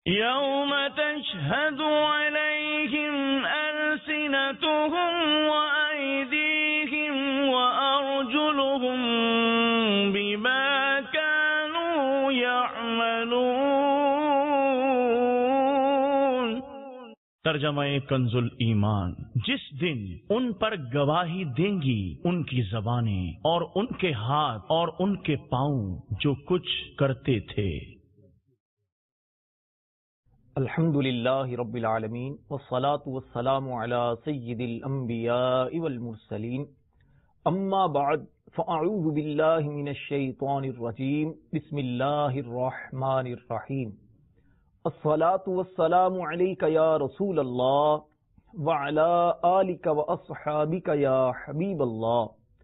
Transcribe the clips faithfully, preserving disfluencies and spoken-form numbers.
يوم تشهد عليهم ألسنتهم وأيديهم وأرجلهم بما كانوا يعملون۔ ترجمہ کنز الایمان، جس دن ان پر گواہی دیں گی ان کی زبانیں اور ان کے ہاتھ اور ان کے پاؤں جو کچھ کرتے تھے۔ الحمد للہ رب العالمین والصلاة والسلام علی سید الانبیاء والمرسلین، اما بعد فاعوذ باللہ من الشیطان الرجیم، بسم اللہ الرحمن الرحیم۔ الصلاة والسلام علیک یا رسول اللہ وعلی آلک واصحابک یا حبیب اللہ۔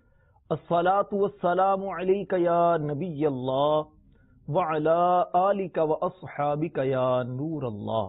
الصلاة والسلام علیک یا نبی اللہ وعلی آلک واصحابک یا نور اللہ۔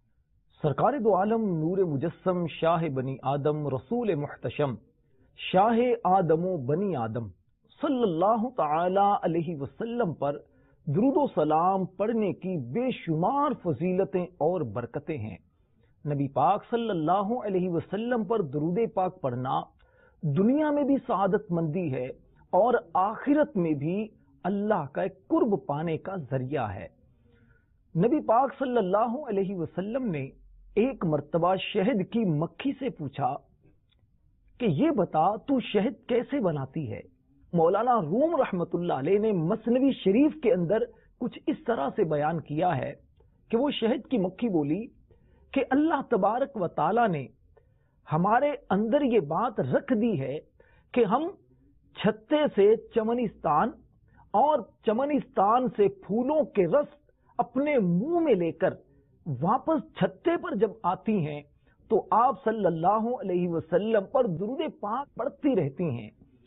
سرکار دو عالم نور مجسم، شاہ بنی آدم، رسول محتشم، شاہ آدم و بنی آدم صلی اللہ تعالی علیہ وسلم پر درود و سلام پڑھنے کی بے شمار فضیلتیں اور برکتیں ہیں۔ نبی پاک صلی اللہ علیہ وسلم پر درود پاک پڑھنا دنیا میں بھی سعادت مندی ہے اور آخرت میں بھی اللہ کا ایک قرب پانے کا ذریعہ ہے۔ نبی پاک صلی اللہ علیہ وسلم نے ایک مرتبہ شہد کی مکھی سے پوچھا کہ یہ بتا تو شہد کیسے بناتی ہے؟ مولانا روم رحمت اللہ علیہ نے مثنوی شریف کے اندر کچھ اس طرح سے بیان کیا ہے کہ وہ شہد کی مکھی بولی کہ اللہ تبارک و تعالی نے ہمارے اندر یہ بات رکھ دی ہے کہ ہم چھتے سے چمنستان اور چمنستان سے پھولوں کے رس اپنے منہ میں لے کر واپس چھتے پر جب آتی ہیں تو آپ صلی اللہ علیہ وسلم پر درود پاک پڑھتی رہتی ہیں۔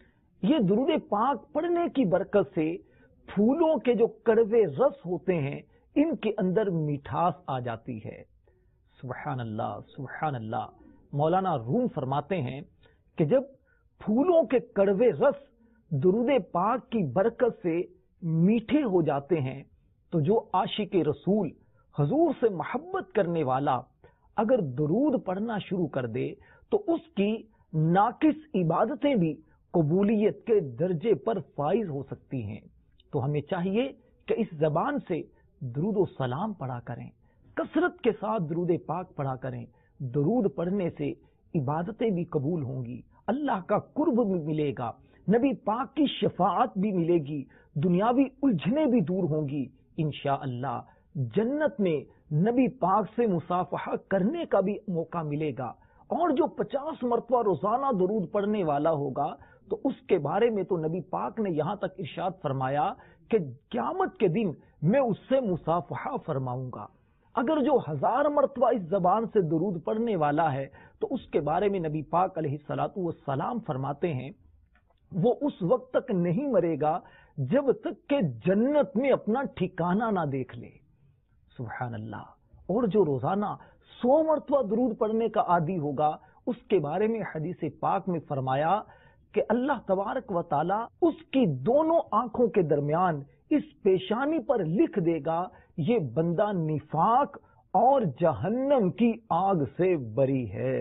یہ درود پاک پڑھنے کی برکت سے پھولوں کے جو کڑوے رس ہوتے ہیں ان کے اندر مٹھاس آ جاتی ہے۔ سبحان اللہ سبحان اللہ۔ مولانا روم فرماتے ہیں کہ جب پھولوں کے کڑوے رس درود پاک کی برکت سے میٹھے ہو جاتے ہیں تو جو عاشق رسول حضور سے محبت کرنے والا اگر درود پڑھنا شروع کر دے تو اس کی ناقص عبادتیں بھی قبولیت کے درجے پر فائز ہو سکتی ہیں۔ تو ہمیں چاہیے کہ اس زبان سے درود و سلام پڑھا کریں، کثرت کے ساتھ درود پاک پڑھا کریں۔ درود پڑھنے سے عبادتیں بھی قبول ہوں گی، اللہ کا قرب بھی ملے گا، نبی پاک کی شفاعت بھی ملے گی، دنیاوی الجھنیں بھی دور ہوں گی انشاءاللہ۔ جنت میں نبی پاک سے مصافحہ کرنے کا بھی موقع ملے گا، اور جو پچاس مرتبہ روزانہ درود پڑھنے والا ہوگا تو اس کے بارے میں تو نبی پاک نے یہاں تک ارشاد فرمایا کہ قیامت کے دن میں اس سے مصافحہ فرماؤں گا۔ اگر جو ہزار مرتبہ اس زبان سے درود پڑھنے والا ہے تو اس کے بارے میں نبی پاک علیہ الصلوۃ والسلام فرماتے ہیں وہ اس وقت تک نہیں مرے گا جب تک کہ جنت میں اپنا ٹھکانہ نہ دیکھ لے۔ سبحان اللہ۔ اور جو روزانہ سو مرتبہ درود پڑھنے کا عادی ہوگا اس کے بارے میں حدیث پاک میں فرمایا کہ اللہ تبارک و تعالی اس کی دونوں آنکھوں کے درمیان اس پیشانی پر لکھ دے گا یہ بندہ نفاق اور جہنم کی آگ سے بری ہے۔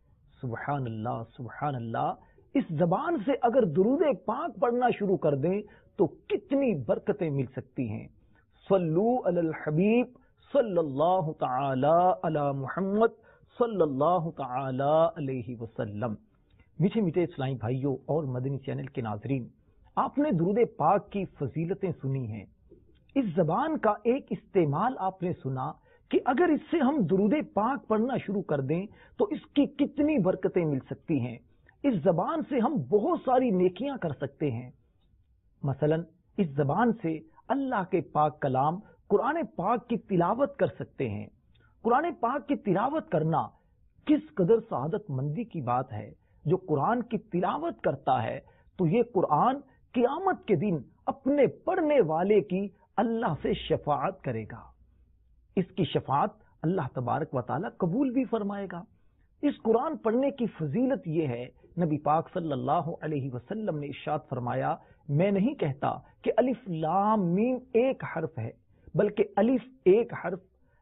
سبحان اللہ سبحان اللہ۔ اس زبان سے اگر درود پاک پڑھنا شروع کر دیں تو کتنی برکتیں مل سکتی ہیں۔ صلو علی الحبیب صلی اللہ تعالی علی محمد صلی اللہ تعالی علیہ وسلم۔ میٹھے میٹھے اسلامی بھائیوں اور مدنی چینل کے ناظرین، آپ نے درود پاک کی فضیلتیں سنی ہیں۔ اس زبان کا ایک استعمال آپ نے سنا کہ اگر اس سے ہم درود پاک پڑھنا شروع کر دیں تو اس کی کتنی برکتیں مل سکتی ہیں۔ اس زبان سے ہم بہت ساری نیکیاں کر سکتے ہیں۔ مثلا اس زبان سے اللہ کے پاک کلام قرآن پاک کی تلاوت کر سکتے ہیں۔ قرآن پاک کی تلاوت کرنا کس قدر سعادت مندی کی بات ہے۔ جو قرآن کی تلاوت کرتا ہے تو یہ قرآن قیامت کے دن اپنے پڑھنے والے کی اللہ سے شفاعت کرے گا، اس کی شفاعت اللہ تبارک و تعالی قبول بھی فرمائے گا۔ اس قرآن پڑھنے کی فضیلت یہ ہے، نبی پاک صلی اللہ علیہ وسلم نے ارشاد فرمایا، میں نہیں کہتا کہ الف لام میم ایک حرف ہے، بلکہ الف ایک حرف،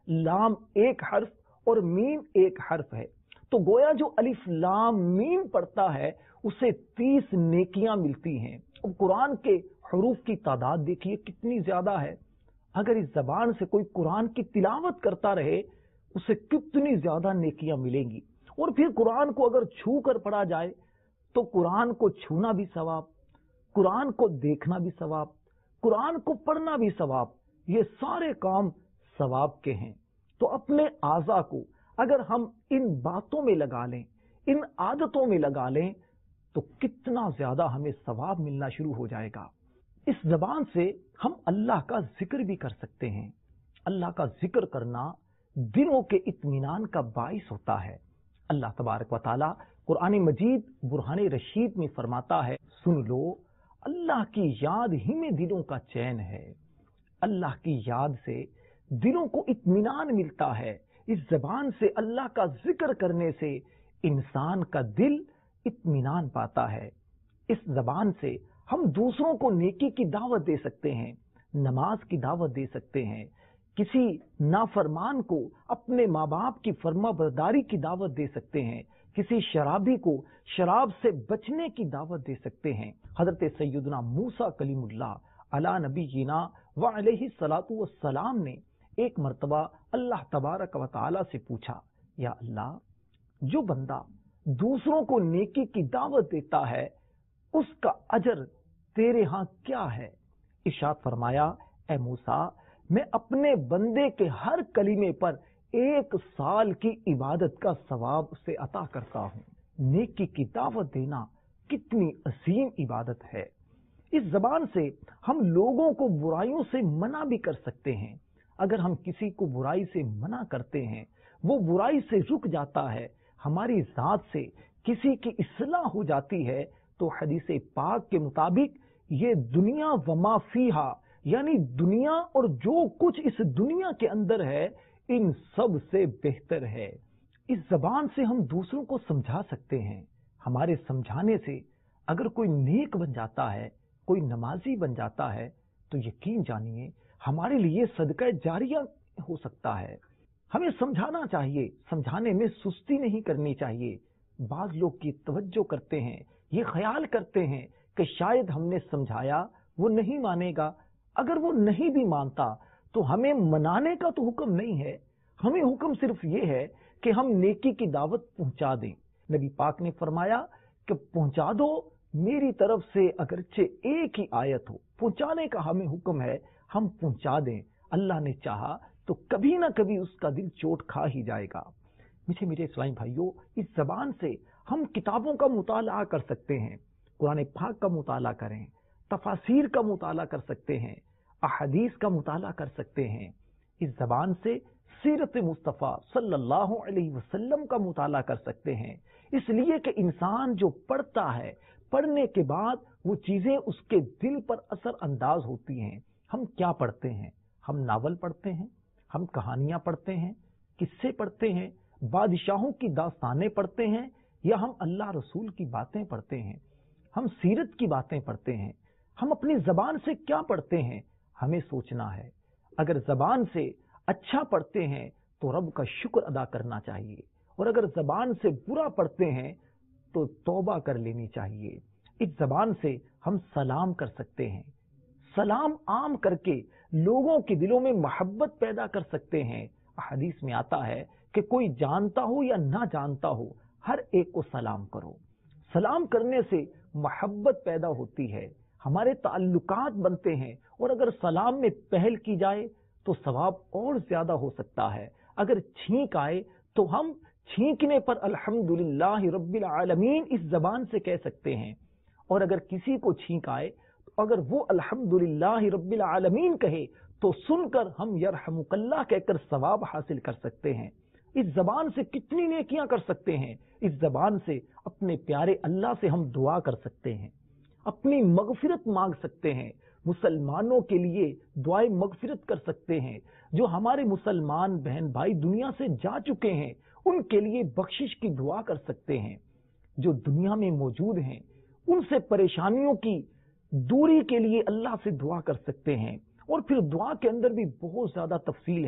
لام ایک حرف اور میم ایک حرف ہے، تو گویا جو الف لام میم پڑھتا ہے اسے تیس نیکیاں ملتی ہیں۔ اب قرآن کے حروف کی تعداد دیکھیے کتنی زیادہ ہے۔ اگر اس زبان سے کوئی قرآن کی تلاوت کرتا رہے اسے کتنی زیادہ نیکیاں ملیں گی، اور پھر قرآن کو اگر چھو کر پڑھا جائے تو قرآن کو چھونا بھی ثواب، قرآن کو دیکھنا بھی ثواب، قرآن کو پڑھنا بھی ثواب، یہ سارے کام ثواب کے ہیں۔ تو اپنے اعضاء کو اگر ہم ان باتوں میں لگا لیں، ان عادتوں میں لگا لیں، تو کتنا زیادہ ہمیں ثواب ملنا شروع ہو جائے گا۔ اس زبان سے ہم اللہ کا ذکر بھی کر سکتے ہیں۔ اللہ کا ذکر کرنا دلوں کے اطمینان کا باعث ہوتا ہے۔ اللہ تبارک و تعالی قرآن مجید برہان رشید میں فرماتا ہے، سن لو اللہ کی یاد ہی میں دلوں کا چین ہے۔ اللہ کی یاد سے دلوں کو اطمینان ملتا ہے۔ اس زبان سے اللہ کا ذکر کرنے سے انسان کا دل اطمینان پاتا ہے۔ اس زبان سے ہم دوسروں کو نیکی کی دعوت دے سکتے ہیں، نماز کی دعوت دے سکتے ہیں، کسی نافرمان کو اپنے ماں باپ کی فرما برداری کی دعوت دے سکتے ہیں، کسی شرابی کو شراب سے بچنے کی دعوت دے سکتے ہیں۔ حضرت سیدنا موسیٰ کلیم اللہ علی نبینا و علیہ الصلاۃ والسلام نے ایک مرتبہ اللہ تبارک و تعالی سے پوچھا، یا اللہ، جو بندہ دوسروں کو نیکی کی دعوت دیتا ہے اس کا اجر تیرے ہاں کیا ہے؟ ارشاد فرمایا، اے موسیٰ، میں اپنے بندے کے ہر کلمے پر ایک سال کی عبادت کا ثواب اسے عطا کرتا ہوں۔ نیکی کی دعوت دینا کتنی عظیم عبادت ہے۔ اس زبان سے ہم لوگوں کو برائیوں سے منع بھی کر سکتے ہیں۔ اگر ہم کسی کو برائی سے منع کرتے ہیں، وہ برائی سے رک جاتا ہے، ہماری ذات سے کسی کی اصلاح ہو جاتی ہے، تو حدیث پاک کے مطابق یہ دنیا وما فیہا، یعنی دنیا اور جو کچھ اس دنیا کے اندر ہے ان سب سے بہتر ہے۔ اس زبان سے ہم دوسروں کو سمجھا سکتے ہیں۔ ہمارے سمجھانے سے اگر کوئی نیک بن جاتا ہے، کوئی نمازی بن جاتا ہے، تو یقین جانیے ہمارے لیے صدقہ جاریہ ہو سکتا ہے۔ ہمیں سمجھانا چاہیے، سمجھانے میں سستی نہیں کرنی چاہیے۔ بعض لوگ کی توجہ کرتے ہیں، یہ خیال کرتے ہیں کہ شاید ہم نے سمجھایا وہ نہیں مانے گا۔ اگر وہ نہیں بھی مانتا تو ہمیں منانے کا تو حکم نہیں ہے، ہمیں حکم صرف یہ ہے کہ ہم نیکی کی دعوت پہنچا دیں۔ نبی پاک نے فرمایا کہ پہنچا دو، میری طرف سے اگرچہ ایک ہی آیت ہو، پہنچانے کا ہمیں حکم ہے، ہم پہنچا دیں۔ اللہ نے چاہا تو کبھی نہ کبھی اس کا دل چوٹ کھا ہی جائے گا۔ میٹھے میٹھے اسلامی بھائیوں، اس زبان سے ہم کتابوں کا مطالعہ کر سکتے ہیں، قرآن پاک کا مطالعہ کریں، تفاسیر کا مطالعہ کر سکتے ہیں، احادیث کا مطالعہ کر سکتے ہیں۔ اس زبان سے سیرت مصطفیٰ صلی اللہ علیہ وسلم کا مطالعہ کر سکتے ہیں، اس لیے کہ انسان جو پڑھتا ہے، پڑھنے کے بعد وہ چیزیں اس کے دل پر اثر انداز ہوتی ہیں۔ ہم کیا پڑھتے ہیں؟ ہم ناول پڑھتے ہیں، ہم کہانیاں پڑھتے ہیں، قصے پڑھتے ہیں، بادشاہوں کی داستانیں پڑھتے ہیں، یا ہم اللہ رسول کی باتیں پڑھتے ہیں، ہم سیرت کی باتیں پڑھتے ہیں۔ ہم اپنی زبان سے کیا پڑھتے ہیں؟ ہمیں سوچنا ہے۔ اگر زبان سے اچھا پڑھتے ہیں تو رب کا شکر ادا کرنا چاہیے، اور اگر زبان سے برا پڑھتے ہیں تو توبہ کر لینی چاہیے۔ اس زبان سے ہم سلام کر سکتے ہیں، سلام عام کر کے لوگوں کے دلوں میں محبت پیدا کر سکتے ہیں۔ حدیث میں آتا ہے کہ کوئی جانتا ہو یا نہ جانتا ہو، ہر ایک کو سلام کرو۔ سلام کرنے سے محبت پیدا ہوتی ہے، ہمارے تعلقات بنتے ہیں، اور اگر سلام میں پہل کی جائے تو ثواب اور زیادہ ہو سکتا ہے۔ اگر چھینک آئے تو ہم چھینکنے پر الحمدللہ رب العالمین اس زبان سے کہہ سکتے ہیں، اور اگر کسی کو چھینک آئے تو اگر وہ الحمدللہ رب العالمین کہے تو سن کر ہم یرحمک اللہ کہہ کر ثواب حاصل کر سکتے ہیں۔ اس زبان سے کتنی نیکیاں کر سکتے ہیں۔ اس زبان سے اپنے پیارے اللہ سے ہم دعا کر سکتے ہیں، اپنی مغفرت مانگ سکتے ہیں، مسلمانوں کے لیے دعائیں مغفرت کر سکتے ہیں۔ جو ہمارے مسلمان بہن بھائی دنیا سے جا چکے ہیں ان کے لیے بخشش کی دعا کر سکتے ہیں۔ جو دنیا میں موجود ہیں ان سے پریشانیوں کی دوری کے لیے اللہ سے دعا کر سکتے ہیں۔ اور پھر دعا کے اندر بھی بہت زیادہ تفصیل ہے۔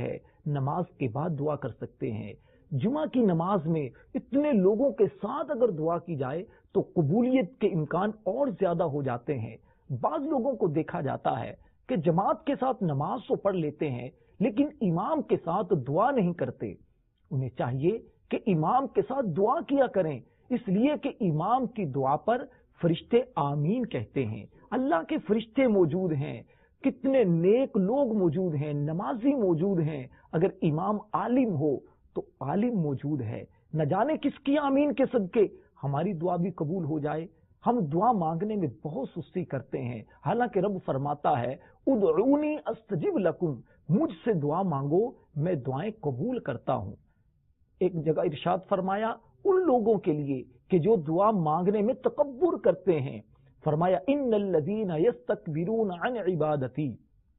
نماز کے بعد دعا کر سکتے ہیں. جمعہ کی نماز میں اتنے لوگوں کے ساتھ اگر دعا کی جائے تو قبولیت کے امکان اور زیادہ ہو جاتے ہیں. بعض لوگوں کو دیکھا جاتا ہے کہ جماعت کے ساتھ نماز تو پڑھ لیتے ہیں لیکن امام کے ساتھ دعا نہیں کرتے. انہیں چاہیے کہ امام کے ساتھ دعا کیا کریں، اس لیے کہ امام کی دعا پر فرشتے آمین کہتے ہیں. اللہ کے فرشتے موجود ہیں، کتنے نیک لوگ موجود ہیں، نمازی موجود ہیں. اگر امام عالم ہو تو عالم موجود ہے، نہ جانے کس کی آمین کے صدقے ہماری دعا بھی قبول ہو جائے. ہم دعا مانگنے میں بہت سستی کرتے ہیں، حالانکہ رب فرماتا ہے ادعونی استجب لکم، مجھ سے دعا مانگو میں دعائیں قبول کرتا ہوں. ایک جگہ ارشاد فرمایا ان لوگوں کے لیے کہ جو دعا مانگنے میں تکبر کرتے ہیں، فرمایا ان الذین یستکبرون عن عبادتی،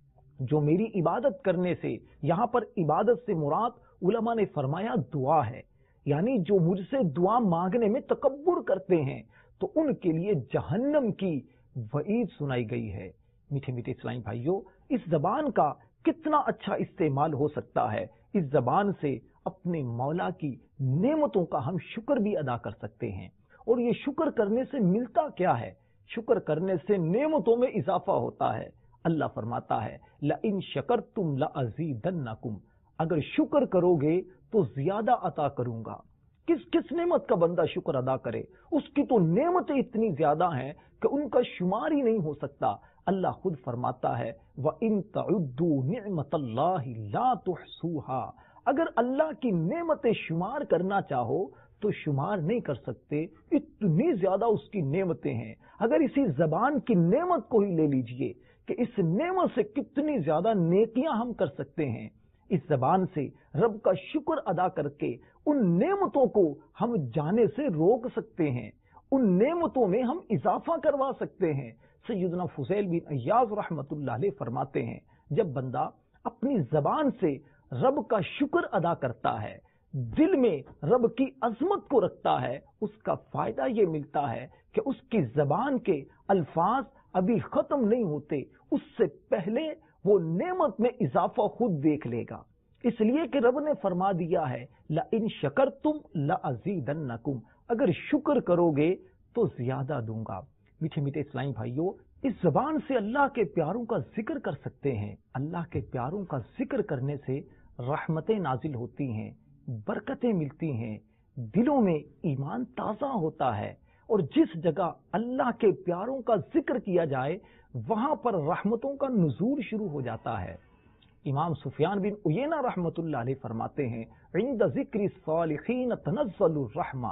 جو میری عبادت کرنے سے، یہاں پر عبادت سے مراد علماء نے فرمایا دعا ہے، یعنی جو مجھ سے دعا مانگنے میں تکبر کرتے ہیں تو ان کے لیے جہنم کی وعید سنائی گئی ہے. میٹھے میٹھے اسلامی بھائیوں، اس زبان کا کتنا اچھا استعمال ہو سکتا ہے. اس زبان سے اپنے مولا کی نعمتوں کا ہم شکر بھی ادا کر سکتے ہیں. اور یہ شکر کرنے سے ملتا کیا ہے؟ شکر کرنے سے نعمتوں میں اضافہ ہوتا ہے. اللہ فرماتا ہے لَإِن شَكَرْتُمْ لَأَزِيدَنَّكُمْ، اگر شکر کرو گے تو زیادہ عطا کروں گا. کس کس نعمت کا بندہ شکر ادا کرے؟ اس کی تو نعمتیں اتنی زیادہ ہیں کہ ان کا شمار ہی نہیں ہو سکتا. اللہ خود فرماتا ہے وَإِن تَعُدُّوا نِعْمَةَ اللَّهِ لَا تُحْصُوهَا، اگر اللہ کی نعمتیں شمار کرنا چاہو تو شمار نہیں کر سکتے، اتنی زیادہ اس کی نعمتیں ہیں. اگر اسی زبان کی نعمت کو ہی لے لیجئے کہ اس نعمت سے کتنی زیادہ نیکیاں ہم کر سکتے ہیں. اس زبان سے رب کا شکر ادا کر کے ان نعمتوں کو ہم جانے سے روک سکتے ہیں، ان نعمتوں میں ہم اضافہ کروا سکتے ہیں. سیدنا فضیل بن عیاض رحمت اللہ علیہ فرماتے ہیں جب بندہ اپنی زبان سے رب کا شکر ادا کرتا ہے، دل میں رب کی عظمت کو رکھتا ہے، اس کا فائدہ یہ ملتا ہے کہ اس کی زبان کے الفاظ ابھی ختم نہیں ہوتے، اس سے پہلے وہ نعمت میں اضافہ خود دیکھ لے گا. اس لیے کہ رب نے فرما دیا ہے لَإِن شَكَرْتُمْ لَأَزِيدَنَّكُمْ، اگر شکر کرو گے تو زیادہ دوں گا. میٹھے میٹھے اسلامی بھائیوں، اس زبان سے اللہ کے پیاروں کا ذکر کر سکتے ہیں. اللہ کے پیاروں کا ذکر کرنے سے رحمتیں نازل ہوتی ہیں، برکتیں ملتی ہیں، دلوں میں ایمان تازہ ہوتا ہے. اور جس جگہ اللہ کے پیاروں کا ذکر کیا جائے وہاں پر رحمتوں کا نزول شروع ہو جاتا ہے. امام سفیان بن عیینہ رحمت اللہ علیہ فرماتے ہیں عند ذکر الصالحین تنزل الرحمہ،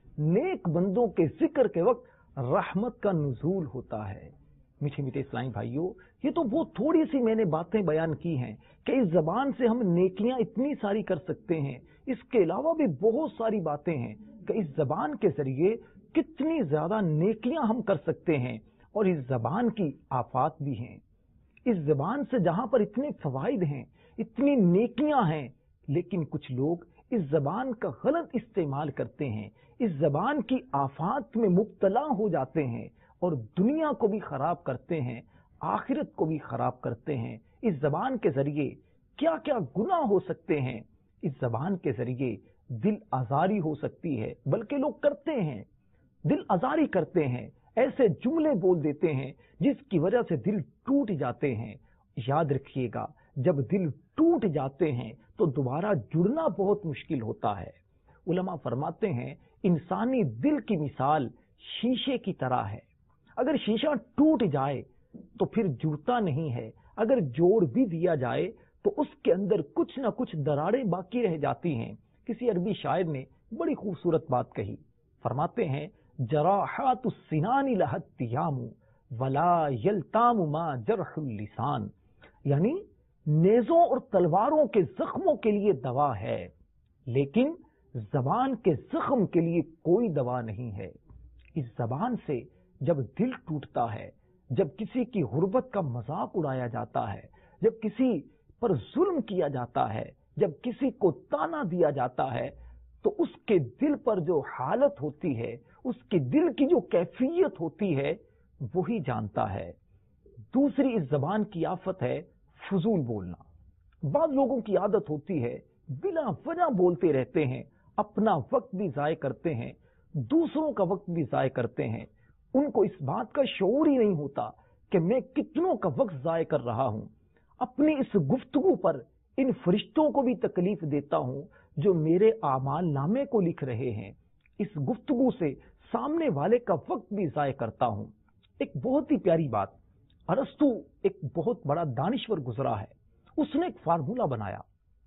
نیک بندوں کے ذکر کے وقت رحمت کا نزول ہوتا ہے. میٹھے میٹھے اسلامی بھائیوں، یہ تو وہ تھوڑی سی میں نے باتیں بیان کی ہیں کہ اس زبان سے ہم نیکیاں اتنی ساری کر سکتے ہیں. اس کے علاوہ بھی بہت ساری باتیں ہیں کہ اس زبان کے ذریعے کتنی زیادہ نیکیاں ہم کر سکتے ہیں. اور اس زبان کی آفات بھی ہیں. اس زبان سے جہاں پر اتنے فوائد ہیں، اتنی نیکیاں ہیں، لیکن کچھ لوگ اس زبان کا غلط استعمال کرتے ہیں، اس زبان کی آفات میں مبتلا ہو جاتے ہیں اور دنیا کو بھی خراب کرتے ہیں، آخرت کو بھی خراب کرتے ہیں. اس زبان کے ذریعے کیا کیا گناہ ہو سکتے ہیں. اس زبان کے ذریعے دل آزاری ہو سکتی ہے، بلکہ لوگ کرتے ہیں، دل آزاری کرتے ہیں، ایسے جملے بول دیتے ہیں جس کی وجہ سے دل ٹوٹ جاتے ہیں. یاد رکھیے گا جب دل ٹوٹ جاتے ہیں تو دوبارہ جڑنا بہت مشکل ہوتا ہے. علماء فرماتے ہیں انسانی دل کی مثال شیشے کی طرح ہے. اگر شیشہ ٹوٹ جائے تو پھر جڑتا نہیں ہے، اگر جوڑ بھی دیا جائے تو اس کے اندر کچھ نہ کچھ دراڑیں باقی رہ جاتی ہیں. کسی عربی شاعر نے بڑی خوبصورت بات کہی، فرماتے ہیں جراحات السنان لها التیام ولا یلتام ما جرح اللسان، یعنی نیزوں اور تلواروں کے زخموں کے لیے دوا ہے لیکن زبان کے زخم کے لیے کوئی دوا نہیں ہے. اس زبان سے جب دل ٹوٹتا ہے، جب کسی کی غربت کا مذاق اڑایا جاتا ہے، جب کسی پر ظلم کیا جاتا ہے، جب کسی کو تانا دیا جاتا ہے، تو اس کے دل پر جو حالت ہوتی ہے، اس کے دل کی جو کیفیت ہوتی ہے وہی جانتا ہے. دوسری اس زبان کی آفت ہے فضول بولنا. بعض لوگوں کی عادت ہوتی ہے بلا وجہ بولتے رہتے ہیں، اپنا وقت بھی ضائع کرتے ہیں، دوسروں کا وقت بھی ضائع کرتے ہیں، ان کو اس بات کا شعور ہی نہیں ہوتا کہ میں کتنوں کا وقت ضائع کر رہا ہوں۔ اپنی اس گفتگو پر ان فرشتوں کو بھی تکلیف دیتا ہوں جو میرے اعمال نامے کو لکھ رہے ہیں، اس گفتگو سے سامنے والے کا وقت بھی ضائع کرتا ہوں۔ ایک بہت ہی پیاری بات، ارسطو ایک بہت بڑا دانشور گزرا ہے، اس نے ایک فارمولا بنایا۔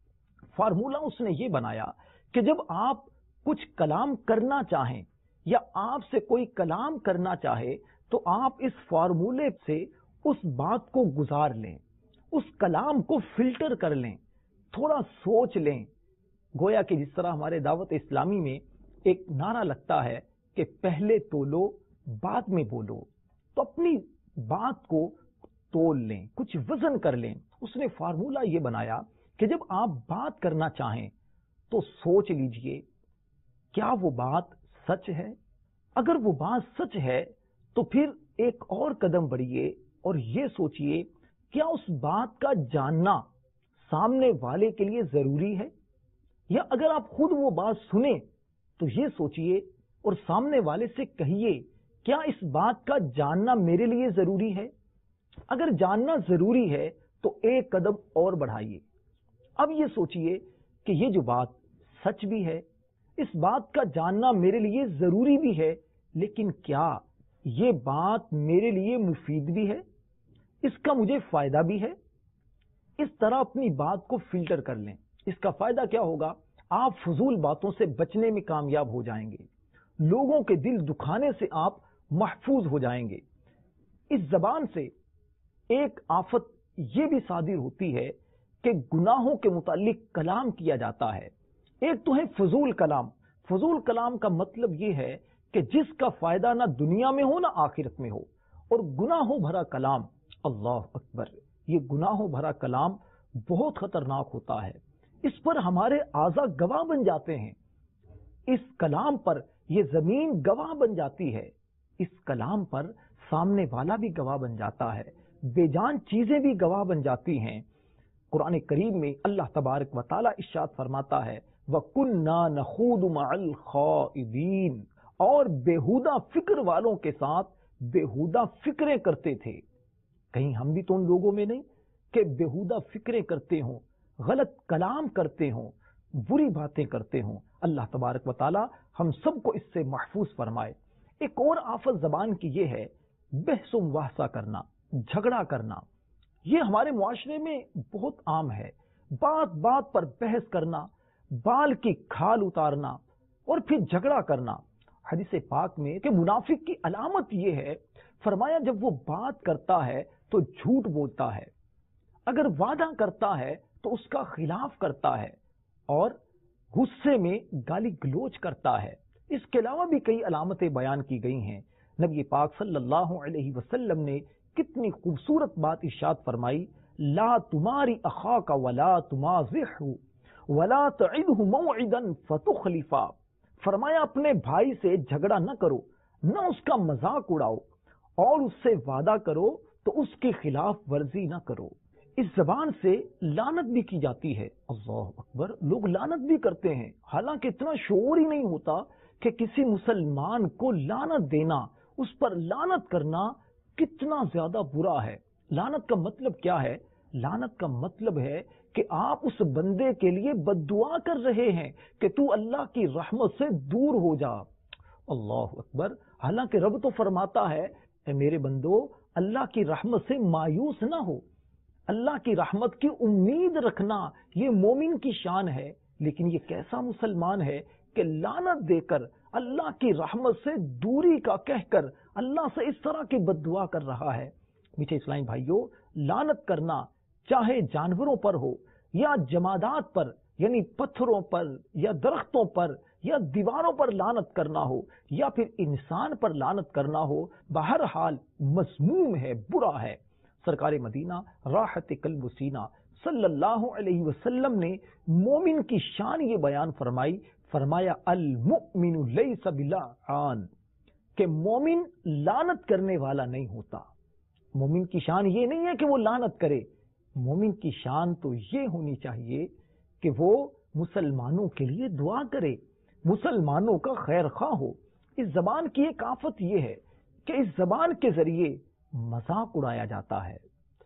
فارمولا اس نے یہ بنایا کہ جب آپ کچھ کلام کرنا چاہیں یا آپ سے کوئی کلام کرنا چاہے تو آپ اس فارمولے سے اس بات کو گزار لیں، اس کلام کو فلٹر کر لیں، تھوڑا سوچ لیں۔ گویا کہ جس طرح ہمارے دعوت اسلامی میں ایک نعرہ لگتا ہے کہ پہلے تولو بعد میں بولو، تو اپنی بات کو تول لیں، کچھ وزن کر لیں۔ اس نے فارمولا یہ بنایا کہ جب آپ بات کرنا چاہیں تو سوچ لیجئے کیا وہ بات سچ ہے؟ اگر وہ بات سچ ہے تو پھر ایک اور قدم بڑھیے اور یہ سوچئے کیا اس بات کا جاننا سامنے والے کے لیے ضروری ہے؟ یا اگر آپ خود وہ بات سنیں تو یہ سوچئے اور سامنے والے سے کہیے کیا اس بات کا جاننا میرے لیے ضروری ہے؟ اگر جاننا ضروری ہے تو ایک قدم اور بڑھائیے۔ اب یہ سوچئے کہ یہ جو بات سچ بھی ہے، اس بات کا جاننا میرے لیے ضروری بھی ہے، لیکن کیا یہ بات میرے لیے مفید بھی ہے، اس کا مجھے فائدہ بھی ہے؟ اس طرح اپنی بات کو فلٹر کر لیں۔ اس کا فائدہ کیا ہوگا؟ آپ فضول باتوں سے بچنے میں کامیاب ہو جائیں گے، لوگوں کے دل دکھانے سے آپ محفوظ ہو جائیں گے۔ اس زبان سے ایک آفت یہ بھی صادر ہوتی ہے کہ گناہوں کے متعلق کلام کیا جاتا ہے۔ ایک تو ہے فضول کلام۔ فضول کلام کا مطلب یہ ہے کہ جس کا فائدہ نہ دنیا میں ہو نہ آخرت میں ہو، اور گناہوں بھرا کلام، اللہ اکبر، یہ گناہوں بھرا کلام بہت خطرناک ہوتا ہے۔ اس پر ہمارے اعضاء گواہ بن جاتے ہیں، اس کلام پر یہ زمین گواہ بن جاتی ہے، اس کلام پر سامنے والا بھی گواہ بن جاتا ہے، بے جان چیزیں بھی گواہ بن جاتی ہیں۔ قرآن کریم میں اللہ تبارک و تعالی ارشاد فرماتا ہے وَكُنَّا نَخُوضُ مَعَ الْخَائِضِينَ، اور بےہودہ فکر والوں کے ساتھ بےہودہ فکریں کرتے تھے۔ کہیں ہم بھی تو ان لوگوں میں نہیں کہ بےہودہ فکریں کرتے ہوں، غلط کلام کرتے ہوں، بری باتیں کرتے ہوں۔ اللہ تبارک و تعالی ہم سب کو اس سے محفوظ فرمائے۔ ایک اور آفت زبان کی یہ ہے بحث و مباحثہ کرنا، جھگڑا کرنا۔ یہ ہمارے معاشرے میں بہت عام ہے، بات بات پر بحث کرنا، بال کی کھال اتارنا اور پھر جھگڑا کرنا۔ حدیث پاک میں کہ منافق کی علامت یہ ہے، فرمایا جب وہ بات کرتا ہے تو جھوٹ بولتا ہے، اگر وعدہ کرتا ہے تو اس کا خلاف کرتا ہے، اور غصے میں گالی گلوچ کرتا ہے۔ اس کے علاوہ بھی کئی علامتیں بیان کی گئی ہیں۔ نبی پاک صلی اللہ علیہ وسلم نے کتنی خوبصورت بات ارشاد فرمائی، لا تماری اخاک ولا تمازح ولا تعدہ موعدا فتخلفا۔ فرمایا اپنے بھائی سے جھگڑا نہ کرو، نہ اس کا مذاق اڑاؤ، اور اس سے وعدہ کرو تو اس کے خلاف ورزی نہ کرو۔ اس زبان سے لعنت بھی کی جاتی ہے، اللہ اکبر، لوگ لعنت بھی کرتے ہیں، حالانکہ اتنا شعور ہی نہیں ہوتا کہ کسی مسلمان کو لعنت دینا، اس پر لعنت کرنا کتنا زیادہ برا ہے۔ لعنت کا مطلب کیا ہے؟ لعنت کا مطلب ہے کہ آپ اس بندے کے لیے بد دعا کر رہے ہیں کہ تو اللہ کی رحمت سے دور ہو جا۔ اللہ اکبر، حالانکہ رب تو فرماتا ہے اے میرے بندو اللہ کی رحمت سے مایوس نہ ہو، اللہ کی رحمت کی امید رکھنا، یہ مومن کی شان ہے۔ لیکن یہ کیسا مسلمان ہے کہ لعنت دے کر، اللہ کی رحمت سے دوری کا کہہ کر اللہ سے اس طرح کی بد دعا کر رہا ہے۔ میٹھے اسلامی بھائیوں، لعنت کرنا چاہے جانوروں پر ہو یا جمادات پر، یعنی پتھروں پر یا درختوں پر یا دیواروں پر لعنت کرنا ہو، یا پھر انسان پر لعنت کرنا ہو، بہرحال مذموم ہے، برا ہے۔ سرکار مدینہ راحت قلب و سینہ صلی اللہ علیہ وسلم نے مومن کی شان یہ بیان فرمائی، فرمایا المؤمن لیس بلعان، کہ مومن لعنت کرنے والا نہیں ہوتا۔ مومن کی شان یہ نہیں ہے کہ وہ لعنت کرے، مومن کی شان تو یہ ہونی چاہیے کہ وہ مسلمانوں کے لیے دعا کرے، مسلمانوں کا خیر خواہ ہو۔ اس زبان کی ایک آفت یہ ہے کہ اس زبان کے ذریعے مذاق اڑایا جاتا ہے۔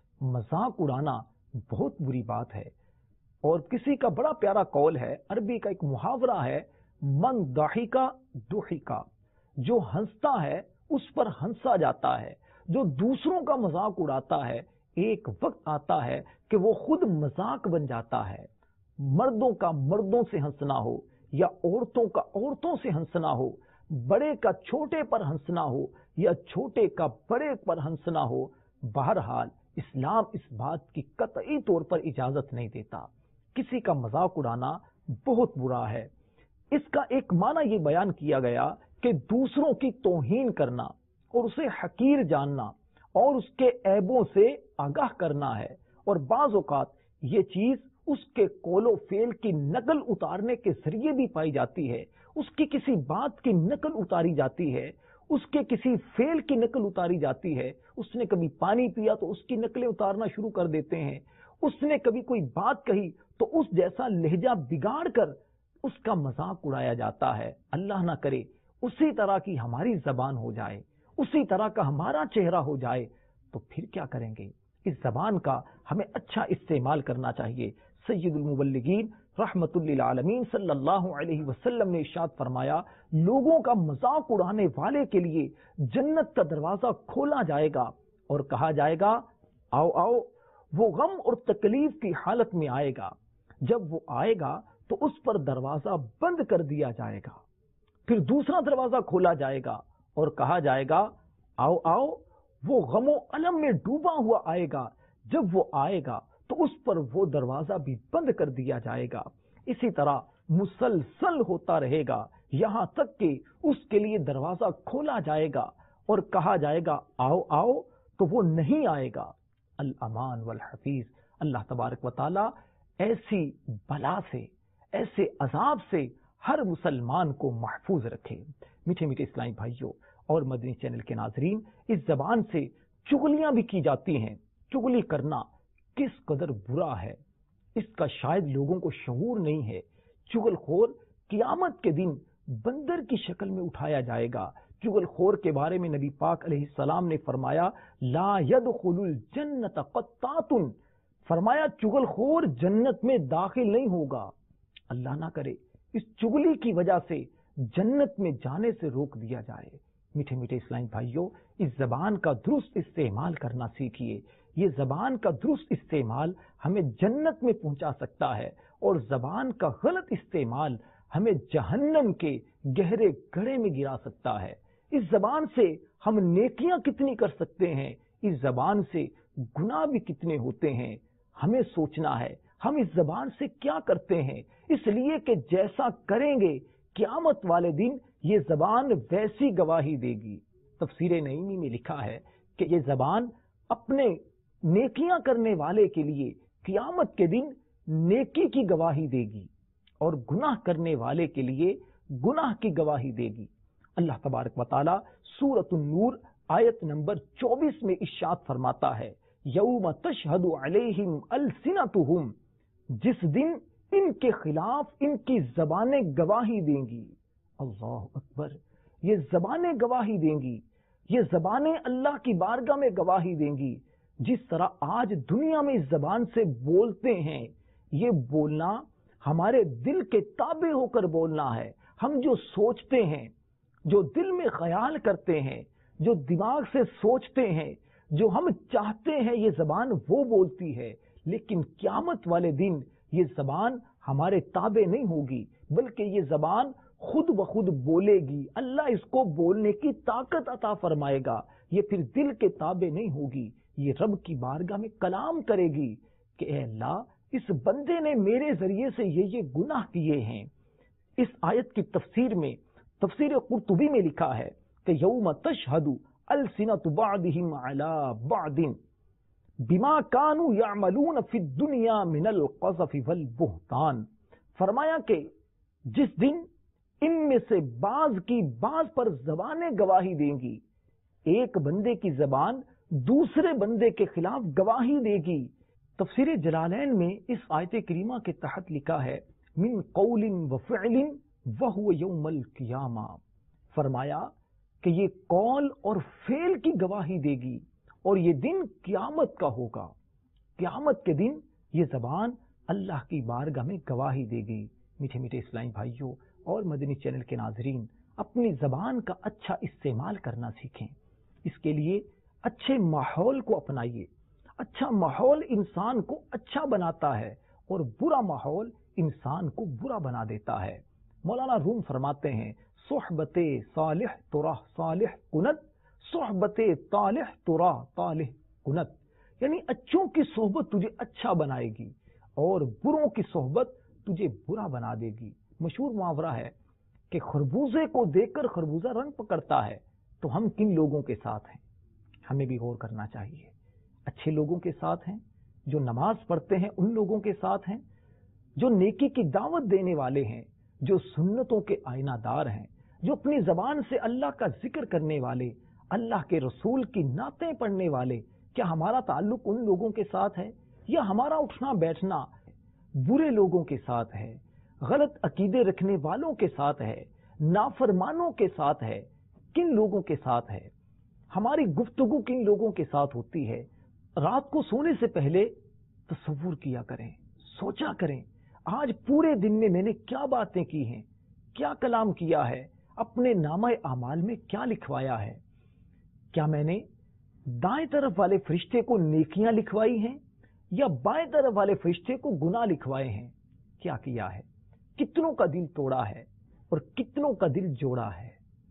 مذاق اڑانا بہت بری بات ہے، اور کسی کا بڑا پیارا قول ہے، عربی کا ایک محاورہ ہے، من ضحکا ضحکا، جو ہنستا ہے اس پر ہنسا جاتا ہے، جو دوسروں کا مذاق اڑاتا ہے ایک وقت آتا ہے کہ وہ خود مذاق بن جاتا ہے۔ مردوں کا مردوں سے ہنسنا ہو یا عورتوں کا عورتوں سے ہنسنا ہو، بڑے کا چھوٹے پر ہنسنا ہو یا چھوٹے کا بڑے پر ہنسنا ہو، بہرحال اسلام اس بات کی قطعی طور پر اجازت نہیں دیتا۔ کسی کا مذاق اڑانا بہت برا ہے۔ اس کا ایک معنی یہ بیان کیا گیا کہ دوسروں کی توہین کرنا اور اسے حقیر جاننا اور اس کے عیبوں سے آگاہ کرنا ہے، اور بعض اوقات یہ چیز اس کے قول و فعل کی نقل اتارنے کے ذریعے بھی پائی جاتی ہے۔ اس کی کسی بات کی نقل اتاری جاتی ہے، اس کے کسی فعل کی نقل اتاری جاتی ہے۔ اس نے کبھی پانی پیا تو اس کی نقلیں اتارنا شروع کر دیتے ہیں، اس نے کبھی کوئی بات کہی تو اس جیسا لہجہ بگاڑ کر اس کا مذاق اڑایا جاتا ہے۔ اللہ نہ کرے اسی طرح کی ہماری زبان ہو جائے، اسی طرح کا ہمارا چہرہ ہو جائے تو پھر کیا کریں گے؟ اس زبان کا ہمیں اچھا استعمال کرنا چاہیے۔ سید المبلغین رحمت للعالمین صلی اللہ علیہ وسلم نے ارشاد فرمایا، لوگوں کا مذاق اڑانے والے کے لیے جنت کا دروازہ کھولا جائے گا اور کہا جائے گا آؤ آؤ۔ وہ غم اور تکلیف کی حالت میں آئے گا، جب وہ آئے گا تو اس پر دروازہ بند کر دیا جائے گا، پھر دوسرا دروازہ کھولا جائے گا اور کہا جائے گا آؤ آؤ۔ وہ غم و الم میں ڈوبا ہوا آئے گا، جب وہ آئے گا تو اس پر وہ دروازہ بھی بند کر دیا جائے گا۔ اسی طرح مسلسل ہوتا رہے گا یہاں تک کہ اس کے لیے دروازہ کھولا جائے گا اور کہا جائے گا آؤ آؤ، تو وہ نہیں آئے گا۔ الامان والحفیظ، اللہ تبارک و تعالی ایسی بلا سے، ایسے عذاب سے ہر مسلمان کو محفوظ رکھے۔ میٹھے میٹھے اسلامی بھائیوں اور مدنی چینل کے ناظرین، اس زبان سے چغلیاں بھی کی جاتی ہیں۔ چغلی کرنا کس قدر برا ہے اس کا شاید لوگوں کو شعور نہیں ہے۔ چغل خور قیامت کے دن بندر کی شکل میں اٹھایا جائے گا۔ چغل خور کے بارے میں نبی پاک علیہ السلام نے فرمایا لا يدخل الجنت قطات، فرمایا چغل خور جنت میں داخل نہیں ہوگا۔ اللہ نہ کرے اس چغلی کی وجہ سے جنت میں جانے سے روک دیا جائے۔ میٹھے میٹھے اسلامی بھائیوں، اس زبان کا درست استعمال کرنا سیکھیے۔ یہ زبان کا درست استعمال ہمیں جنت میں پہنچا سکتا ہے، اور زبان کا غلط استعمال ہمیں جہنم کے گہرے گڑھے میں گرا سکتا ہے۔ اس زبان سے ہم نیکیاں کتنی کر سکتے ہیں، اس زبان سے گناہ بھی کتنے ہوتے ہیں۔ ہمیں سوچنا ہے ہم اس زبان سے کیا کرتے ہیں، اس لیے کہ جیسا کریں گے قیامت والے دن یہ زبان ویسی گواہی دے گی۔ تفسیر نعیمی میں لکھا ہے کہ یہ زبان اپنے نیکیاں کرنے والے کے لیے قیامت کے دن نیکی کی گواہی دے گی، اور گناہ کرنے والے کے لیے گناہ کی گواہی دے گی۔ اللہ تبارک و تعالی سورۃ النور آیت نمبر چوبیس میں ارشاد فرماتا ہے یوم تشہد علیہم السنتہم، جس دن ان کے خلاف ان کی زبانیں گواہی دیں گی۔ اللہ اکبر، یہ زبانیں گواہی دیں گی، یہ زبانیں اللہ کی بارگاہ میں گواہی دیں گی۔ جس طرح آج دنیا میں اس زبان سے بولتے ہیں، یہ بولنا ہمارے دل کے تابع ہو کر بولنا ہے۔ ہم جو سوچتے ہیں، جو دل میں خیال کرتے ہیں، جو دماغ سے سوچتے ہیں، جو ہم چاہتے ہیں، یہ زبان وہ بولتی ہے۔ لیکن قیامت والے دن یہ زبان ہمارے تابع نہیں ہوگی، بلکہ یہ زبان خود بخود بولے گی۔ اللہ اس کو بولنے کی طاقت عطا فرمائے گا، یہ پھر دل کے تابع نہیں ہوگی، یہ رب کی بارگاہ میں کلام کرے گی کہ اے اللہ، اس بندے نے میرے ذریعے سے یہ یہ گناہ کیے ہیں۔ اس آیت کی تفسیر میں تفسیر قرطبی میں لکھا ہے کہ یوم تشہد السنۃ بعضهم علی بعض بما كانوا يعملون فی الدنیا من القذف والبہتان، فرمایا کہ جس دن ان میں سے بعض کی بعض پر زبانیں گواہی دیں گی، ایک بندے کی زبان دوسرے بندے کے خلاف گواہی دے گی، تفسیر جلالین میں اس آیت کریمہ کے تحت لکھا ہے من قول و فعل وہو یوم القیامہ، فرمایا کہ یہ قول اور فعل کی گواہی دے گی اور یہ دن قیامت کا ہوگا۔ قیامت کے دن یہ زبان اللہ کی بارگاہ میں گواہی دے گی۔ میٹھے میٹھے اسلامی بھائیوں اور مدنی چینل کے ناظرین، اپنی زبان کا اچھا استعمال کرنا سیکھیں۔ اس کے لیے اچھے ماحول کو اپنائیے۔ اچھا ماحول انسان کو اچھا بناتا ہے اور برا ماحول انسان کو برا بنا دیتا ہے۔ مولانا روم فرماتے ہیں صحبت صالح تراہ صالح کنت، صحبت طالح تراہ طالح کنت، یعنی اچھوں کی صحبت تجھے اچھا بنائے گی اور بروں کی صحبت تجھے برا بنا دے گی۔ مشہور محاورہ ہے کہ خربوزے کو دیکھ کر خربوزہ رنگ پکڑتا ہے، تو ہم کن لوگوں کے ساتھ ہیں؟ ہمیں بھی غور کرنا چاہیے۔ اچھے لوگوں کے ساتھ ہیں، جو نماز پڑھتے ہیں ان لوگوں کے ساتھ ہیں، جو نیکی کی دعوت دینے والے ہیں، جو سنتوں کے آئینہ دار ہیں، جو اپنی زبان سے اللہ کا ذکر کرنے والے، اللہ کے رسول کی نعتیں پڑھنے والے، کیا ہمارا تعلق ان لوگوں کے ساتھ ہے یا ہمارا اٹھنا بیٹھنا برے لوگوں کے ساتھ ہے، غلط عقیدے رکھنے والوں کے ساتھ ہے، نافرمانوں کے ساتھ ہے؟ کن لوگوں کے ساتھ ہے؟ ہماری گفتگو کن لوگوں کے ساتھ ہوتی ہے؟ رات کو سونے سے پہلے تصور کیا کریں، سوچا کریں آج پورے دن میں میں نے کیا باتیں کی ہیں، کیا کلام کیا ہے، اپنے نامہ اعمال میں کیا لکھوایا ہے؟ کیا میں نے دائیں طرف والے فرشتے کو نیکیاں لکھوائی ہیں یا بائیں طرف والے فرشتے کو گناہ لکھوائے ہیں؟ کیا کیا ہے؟ کتنوں کا دل توڑا ہے اور کتنوں کا دل جوڑا ہے؟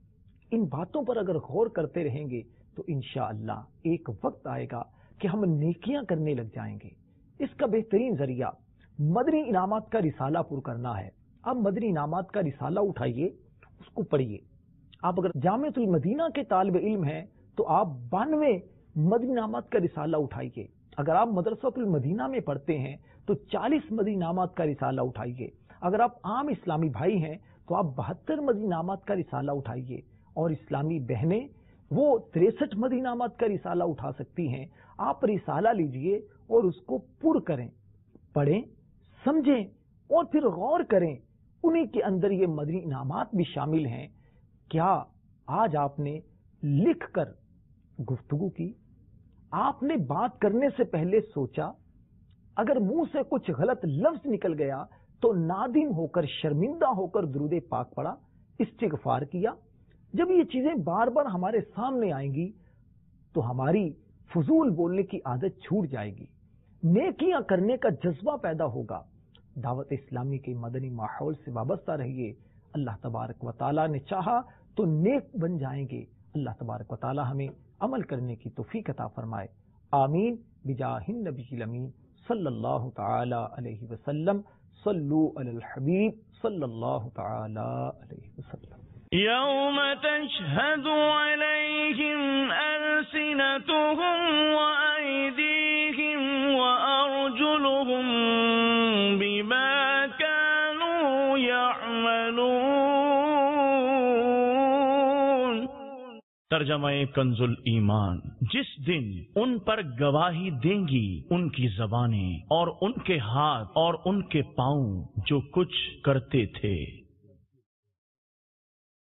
ان باتوں پر اگر غور کرتے رہیں گے تو انشاءاللہ ایک وقت آئے گا کہ ہم نیکیاں کرنے لگ جائیں گے۔ اس کا بہترین ذریعہ مدنی انعامات کا رسالہ پر کرنا ہے۔ آپ مدنی انعامات کا رسالہ اٹھائیے، اس کو پڑھیے۔ آپ اگر جامعۃ المدینہ کے طالب علم ہیں تو آپ بانوے مدنی انعامات کا رسالہ اٹھائیے۔ اگر آپ مدرسۃ المدینہ میں پڑھتے ہیں تو چالیس مدنی انعامات کا رسالہ اٹھائیے۔ اگر آپ عام اسلامی بھائی ہیں تو آپ بہتر مدنی انعامات کا رسالہ اٹھائیے، اور اسلامی بہنیں وہ تریسٹھ مدنی انعامات کا رسالہ اٹھا سکتی ہیں۔ آپ رسالہ لیجئے اور اس کو پر کریں، پڑھیں، سمجھیں اور پھر غور کریں۔ انہی کے اندر یہ مدنی انعامات بھی شامل ہیں۔ کیا آج آپ نے لکھ کر گفتگو کی؟ آپ نے بات کرنے سے پہلے سوچا؟ اگر منہ سے کچھ غلط لفظ نکل گیا تو نادم ہو کر، شرمندہ ہو کر درود پاک پڑھا، استغفار کیا؟ جب یہ چیزیں بار بار ہمارے سامنے آئیں گی تو ہماری فضول بولنے کی عادت چھوٹ جائے گی، نیکیاں کرنے کا جذبہ پیدا ہوگا۔ دعوت اسلامی کے مدنی ماحول سے وابستہ رہیے۔ اللہ تبارک و تعالیٰ نے چاہا تو نیک بن جائیں گے۔ اللہ تبارک و تعالیٰ ہمیں عمل کرنے کی توفیق عطا فرمائے۔ آمین بجاہ النبی الامین صلی اللہ تعالی علیہ وسلم۔ صلو علی الحبیب صلی اللہ تعالی علیہ وسلم۔ یوم تشہد علیہم السنتہم وایدیہم وارجلہم بما کانوا یعملون۔ ترجمہ کنز الایمان، جس دن ان پر گواہی دیں گی ان کی زبانیں اور ان کے ہاتھ اور ان کے پاؤں جو کچھ کرتے تھے۔